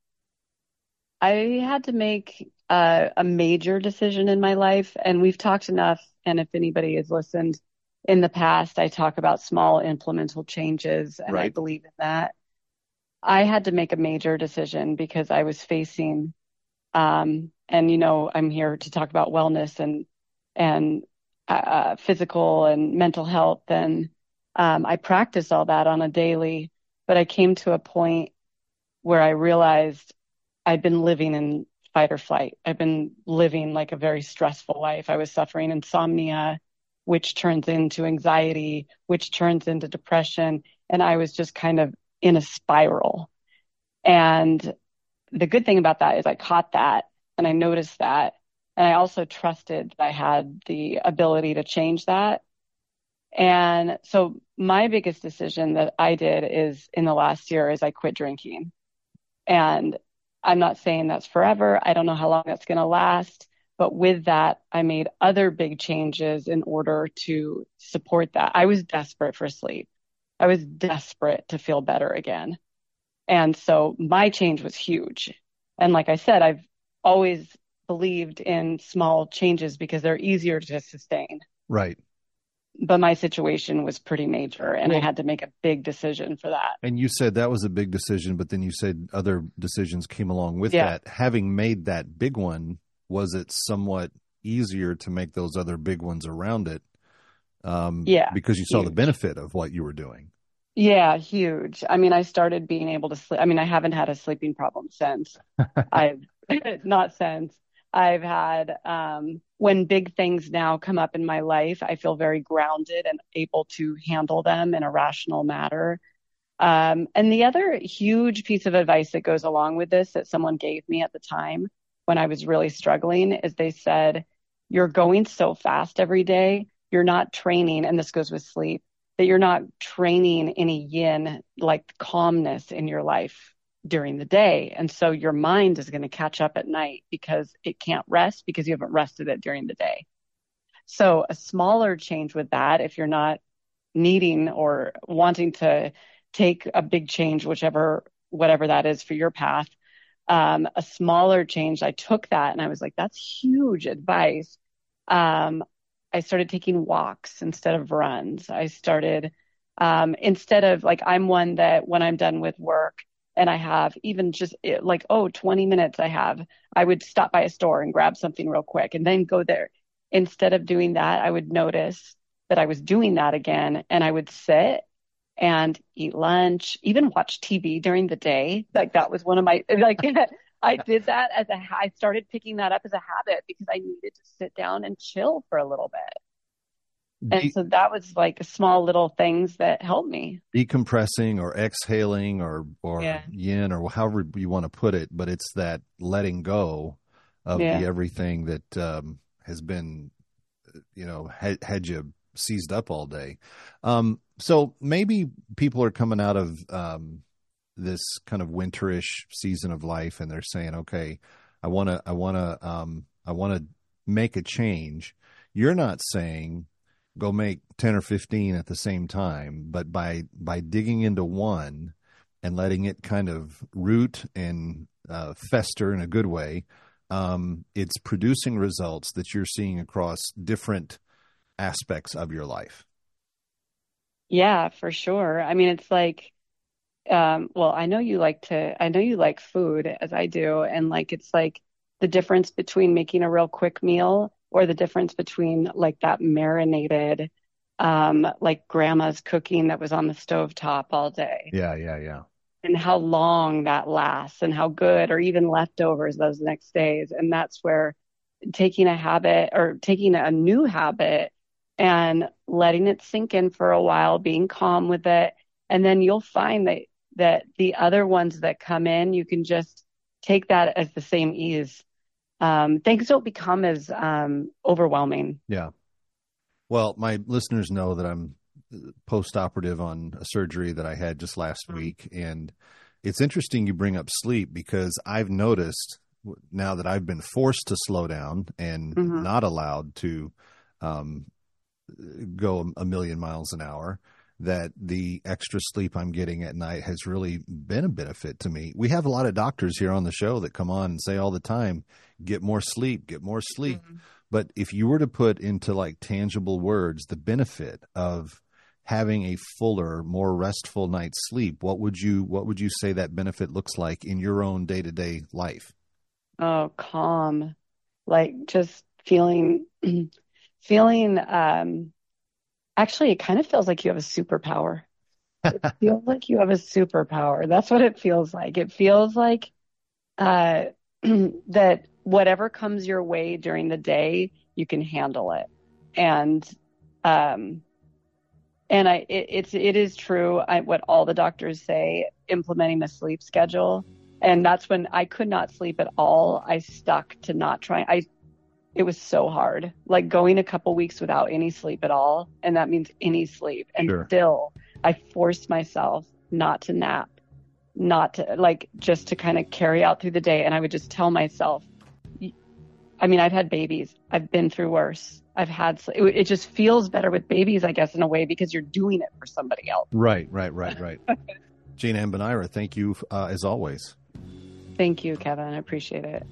I had to make a, a major decision in my life, and we've talked enough. And if anybody has listened in the past, I talk about small implementable changes, and right. I believe in that. I had to make a major decision because I was facing, um, and you know, I'm here to talk about wellness and and uh, physical and mental health, and um, I practice all that on a daily. But I came to a point where I realized I'd been living in fight or flight. I've been living like a very stressful life. I was suffering insomnia, which turns into anxiety, which turns into depression, and I was just kind of in a spiral. And the good thing about that is I caught that and I noticed that. And I also trusted that I had the ability to change that. And so my biggest decision that I did is in the last year is I quit drinking. And I'm not saying that's forever. I don't know how long that's going to last, But with that, I made other big changes in order to support that. I was desperate for sleep. I was desperate to feel better again. And so my change was huge. And like I said, I've always believed in small changes because they're easier to sustain. Right. But my situation was pretty major, and well, I had to make a big decision for that. And you said that was a big decision, but then you said other decisions came along with yeah. that. Having made that big one, was it somewhat easier to make those other big ones around it? Um, yeah. Because you saw huge. the benefit of what you were doing. Yeah, huge. I mean, I started being able to sleep. I mean, I haven't had a sleeping problem since. I've not since. I've had, um, when big things now come up in my life, I feel very grounded and able to handle them in a rational manner. Um, and the other huge piece of advice that goes along with this that someone gave me at the time when I was really struggling is they said, you're going so fast every day. You're not training. And this goes with sleep, that you're not training any yin, like calmness in your life during the day. And so your mind is going to catch up at night because it can't rest because you haven't rested it during the day. So a smaller change with that, if you're not needing or wanting to take a big change, whichever, whatever that is for your path, um, a smaller change, I took that and I was like, that's huge advice. Um, I started taking walks instead of runs. I started, um, instead of like, I'm one that when I'm done with work, and I have even just like, oh, twenty minutes I have, I would stop by a store and grab something real quick and then go there. Instead of doing that, I would notice that I was doing that again. And I would sit and eat lunch, even watch T V during the day. Like that was one of my, like, I did that as a, I started picking that up as a habit because I needed to sit down and chill for a little bit. And De- so that was like small little things that helped me. Decompressing or exhaling or, or yeah. yin or however you want to put it, but it's that letting go of yeah. the everything that um, has been, you know, had, had you seized up all day. Um, so maybe people are coming out of um, this kind of winterish season of life and they're saying, okay, I want to, I want to, um, I want to make a change. You're not saying go make ten or fifteen at the same time, but by, by digging into one and letting it kind of root and uh, fester in a good way, um, it's producing results that you're seeing across different aspects of your life. Yeah, for sure. I mean, it's like, um, well, I know you like to, I know you like food as I do. And like, it's like the difference between making a real quick meal or the difference between like that marinated, um, like grandma's cooking that was on the stovetop all day. Yeah, yeah, yeah. And how long that lasts and how good, or even leftovers those next days. And that's where taking a habit or taking a new habit and letting it sink in for a while, being calm with it. And then you'll find that, that the other ones that come in, you can just take that as the same ease. Um, things don't become as um, overwhelming. Yeah. Well, my listeners know that I'm post-operative on a surgery that I had just last mm-hmm. week. And it's interesting you bring up sleep because I've noticed now that I've been forced to slow down and mm-hmm. not allowed to um, go a million miles an hour, that the extra sleep I'm getting at night has really been a benefit to me. We have a lot of doctors here on the show that come on and say all the time, get more sleep, get more sleep. Mm-hmm. But if you were to put into like tangible words, the benefit of having a fuller, more restful night's sleep, what would you, what would you say that benefit looks like in your own day-to-day life? Oh, calm, like just feeling, feeling, um, actually, it kind of feels like you have a superpower. It feels like you have a superpower. That's what it feels like. It feels like uh, that whatever comes your way during the day, you can handle it. And um, and I, it, it's it is true. I, what all the doctors say, implementing a sleep schedule, and that's when I could not sleep at all. I stuck to not trying. I. It was so hard, like going a couple weeks without any sleep at all. And that means any sleep. And sure. still, I forced myself not to nap, not to like, just to kind of carry out through the day. And I would just tell myself, I mean, I've had babies. I've been through worse. I've had, it, it just feels better with babies, I guess, in a way, because you're doing it for somebody else. Right, right, right, right. Jane Ann Benira, thank you uh, as always. Thank you, Kevin. I appreciate it.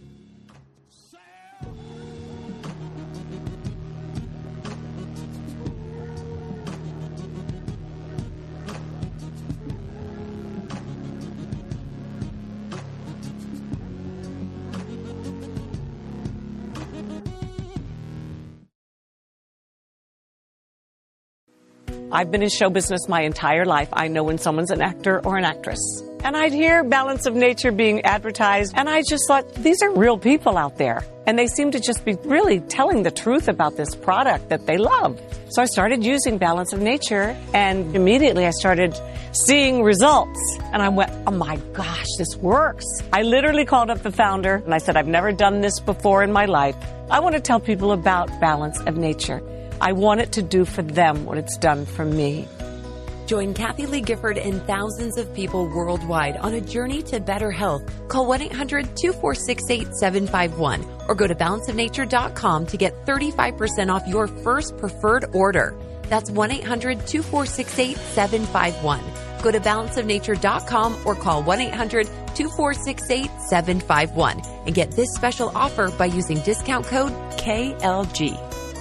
I've been in show business my entire life. I know when someone's an actor or an actress. And I'd hear Balance of Nature being advertised, and I just thought, these are real people out there. And they seem to just be really telling the truth about this product that they love. So I started using Balance of Nature, and immediately I started seeing results. And I went, oh my gosh, this works. I literally called up the founder, and I said, I've never done this before in my life. I want to tell people about Balance of Nature. I want it to do for them what it's done for me. Join Kathy Lee Gifford and thousands of people worldwide on a journey to better health. Call one eight hundred two four six eight seven five one or go to balance of nature dot com to get thirty-five percent off your first preferred order. That's one eight hundred two four six eight seven five one. Go to balance of nature dot com or call one eight hundred two four six eight seven five one and get this special offer by using discount code K L G.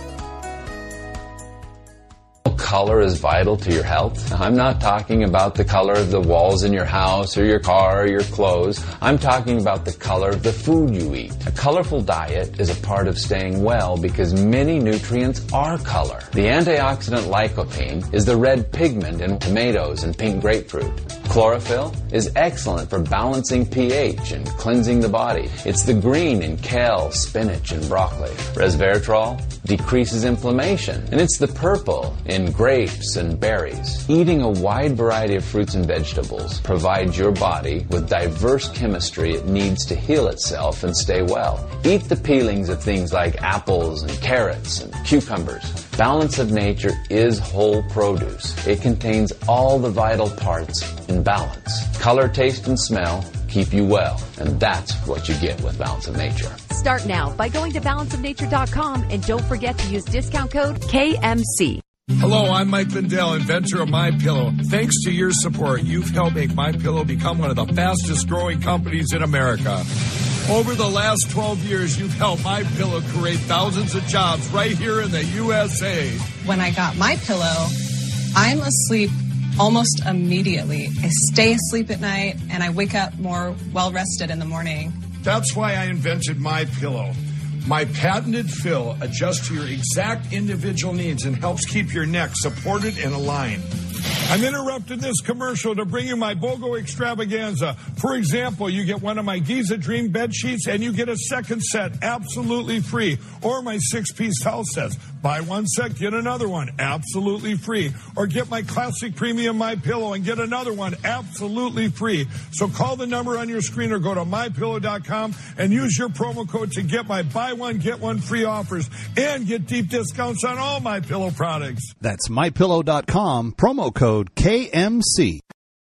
Color is vital to your health. I'm not talking about the color of the walls in your house or your car or your clothes. I'm talking about the color of the food you eat. A colorful diet is a part of staying well because many nutrients are color. The antioxidant lycopene is the red pigment in tomatoes and pink grapefruit. Chlorophyll is excellent for balancing pH and cleansing the body. It's the green in kale, spinach, and broccoli. Resveratrol decreases inflammation, and it's the purple in grapes and berries. Eating a wide variety of fruits and vegetables provides your body with diverse chemistry it needs to heal itself and stay well. Eat the peelings of things like apples and carrots and cucumbers. Balance of Nature is whole produce. It contains all the vital parts in balance. Color, taste, and smell keep you well, and that's what you get with Balance of Nature. Start now by going to balance of nature dot com and don't forget to use discount code K M C. Hello, I'm Mike Lindell, inventor of MyPillow. Thanks to your support, you've helped make MyPillow become one of the fastest growing companies in America. Over the last twelve years, you've helped MyPillow create thousands of jobs right here in the U S A. When I got MyPillow, I'm asleep almost immediately. I stay asleep at night, and I wake up more well-rested in the morning. That's why I invented MyPillow. My patented fill adjusts to your exact individual needs and helps keep your neck supported and aligned. I'm interrupting this commercial to bring you my BOGO extravaganza. For example, you get one of my Giza Dream bed sheets and you get a second set absolutely free. Or my six-piece towel sets. Buy one set, get another one absolutely free. Or get my classic premium MyPillow and get another one absolutely free. So call the number on your screen or go to my pillow dot com and use your promo code to get my buy one, get one free offers and get deep discounts on all MyPillow products. That's my pillow dot com, promo code K M C.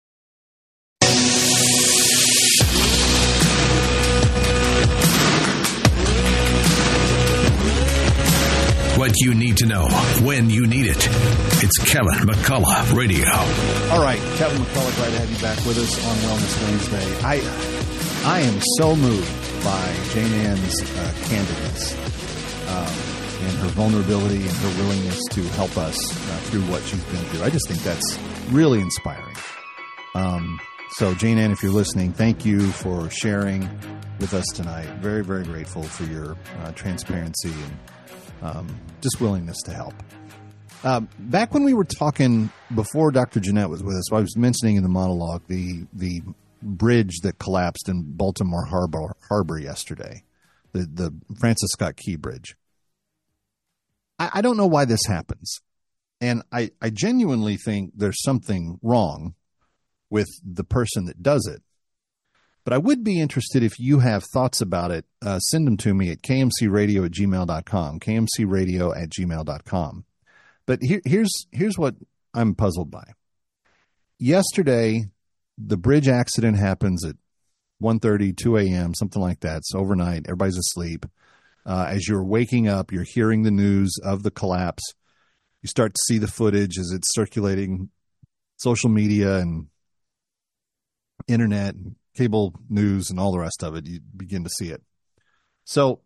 What you need to know when you need it. It's Kevin McCullough Radio. All right, Kevin McCullough, glad to have you back with us on Wellness Wednesday. I I am so moved by Jane Ann's uh, candidness um, and her vulnerability and her willingness to help us uh, through what she's been through. I just think that's really inspiring. Um, so, Jane Ann, if you're listening, thank you for sharing with us tonight. Very, very grateful for your uh, transparency and Um, just willingness to help. Uh, back when we were talking before Doctor Jeanette was with us, I was mentioning in the monologue the the bridge that collapsed in Baltimore Harbor, Harbor yesterday, the the Francis Scott Key Bridge. I, I don't know why this happens, and I, I genuinely think there's something wrong with the person that does it. But I would be interested if you have thoughts about it. Uh, send them to me at k m c radio at gmail dot com, k m c radio at gmail dot com. But here, here's here's what I'm puzzled by. Yesterday, the bridge accident happens at one thirty, two a.m., something like that. It's overnight. Everybody's asleep. Uh, as you're waking up, you're hearing the news of the collapse. You start to see the footage as it's circulating social media and internet and cable news and all the rest of it. You begin to see it. So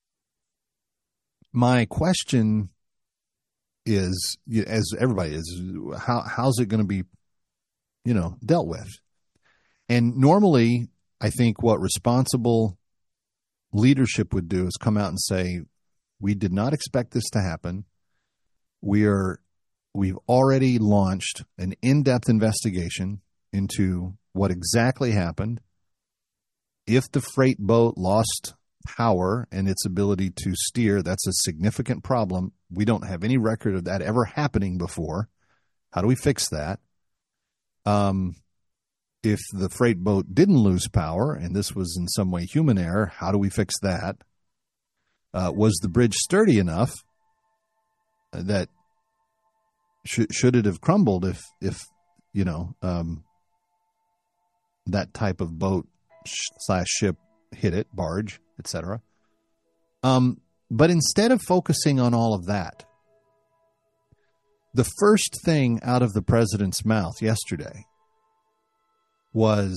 my question is, as everybody is, how how's it going to be, you know, dealt with? And normally, I think what responsible leadership would do is come out and say, we did not expect this to happen. We are, we've already launched an in-depth investigation into what exactly happened. If the freight boat lost power and its ability to steer, that's a significant problem. We don't have any record of that ever happening before. How do we fix that? Um, if the freight boat didn't lose power and this was in some way human error, how do we fix that? Uh, was the bridge sturdy enough that sh- should it have crumbled if, if you know, um, that type of boat slash ship hit it, barge, et cetera. Um, but instead of focusing on all of that, the first thing out of the president's mouth yesterday was,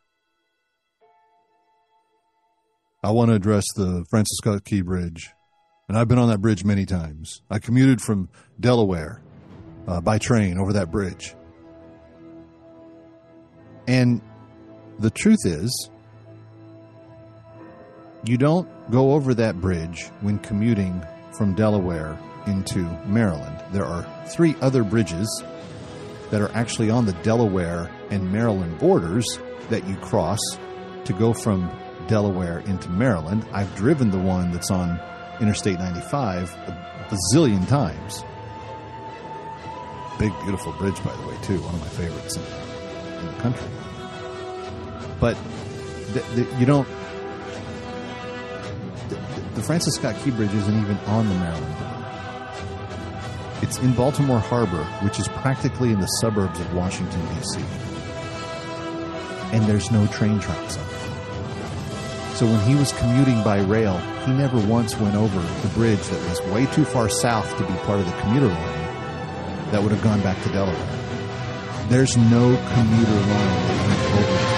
I want to address the Francis Scott Key Bridge, and I've been on that bridge many times. I commuted from Delaware uh, by train over that bridge. And the truth is, you don't go over that bridge when commuting from Delaware into Maryland. There are three other bridges that are actually on the Delaware and Maryland borders that you cross to go from Delaware into Maryland. I've driven the one that's on Interstate ninety-five a bazillion times. Big, beautiful bridge, by the way, too. One of my favorites in, in the country. But the, the, you don't... The, the Francis Scott Key Bridge isn't even on the Maryland border. It's in Baltimore Harbor, which is practically in the suburbs of Washington, D C And there's no train tracks on it. So when he was commuting by rail, he never once went over the bridge that was way too far south to be part of the commuter line that would have gone back to Delaware. There's no commuter line that went over